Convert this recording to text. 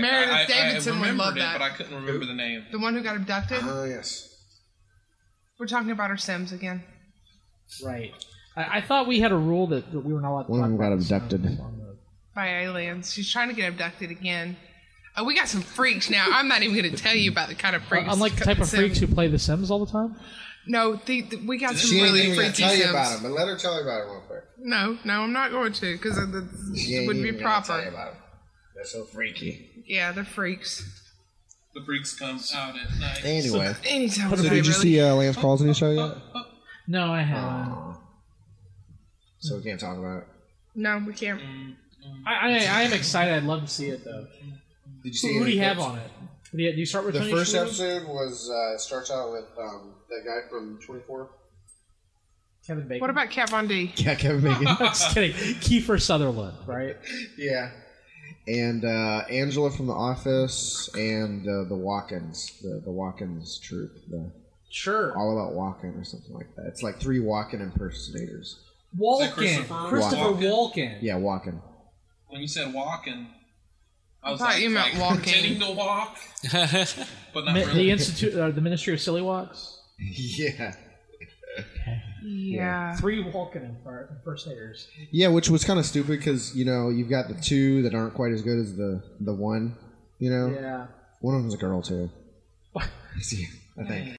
Meredith Davidson would love it, that. But I couldn't remember the name. The one who got abducted? Oh, yes. We're talking about our Sims again. Right. I thought we had a rule that we were not allowed to One of talk them got about abducted. By aliens. She's trying to get abducted again. Oh, we got some freaks now. I'm not even going to tell you about the kind of freaks. Unlike the type of freaks who play The Sims all the time? No, we got some She ain't really even going to freaky tell you Sims. about him, but let her tell you about it real quick. No, I'm not going to, because it would be proper. Tell you about him. They're so freaky. Yeah, they're freaks. The freaks come out at night. Anyway. Anytime. So did you see Lance Paul's new show yet? No, I haven't. So we can't talk about it. No, we can't. I am excited. I'd love to see it, though. Did you see Who do you any have clips? on it? Do you start with The Tony first Shalhoub? episode was starts out with that guy from 24. Kevin Bacon. What about Kat Von D? Yeah, Kevin Bacon. Just kidding. Kiefer Sutherland, right? Yeah. And Angela from The Office and the Walkens, the Walkens troupe. Sure. All About Walken or something like that. It's like 3 Walken impersonators. Walken. Christopher Walken. Yeah, Walken. When you said walking, I was thought like, you meant walking. pretending to walk, but not The really. Institute, the Ministry of Silly Walks. Yeah. Yeah. 3 Walken impersonators. Yeah, which was kind of stupid because, you've got the 2 that aren't quite as good as the 1, Yeah. One of them's a girl, too. I think.